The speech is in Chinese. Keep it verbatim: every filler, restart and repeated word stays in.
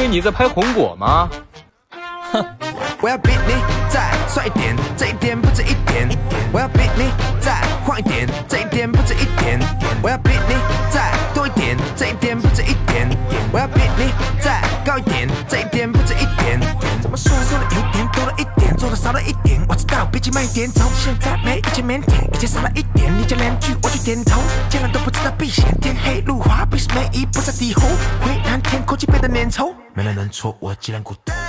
你在拍红果吗？哼！ 我要比你再帅一点，这一点不止一点。我要比你再晃一点，这一点不止一点。我要比你再多一点，这一点不止一点。我要比你再高一点，这一点不止一点。怎么说说的有点多了一点，做的少了一点。我知道，毕竟慢一点，从现在没以前腼腆，以前少了一点。你讲两句我就点头，竟然都不知道避险。天黑路滑，必是每一步在低吼，灰蓝天空气变得粘稠，没人认错我，既然孤独。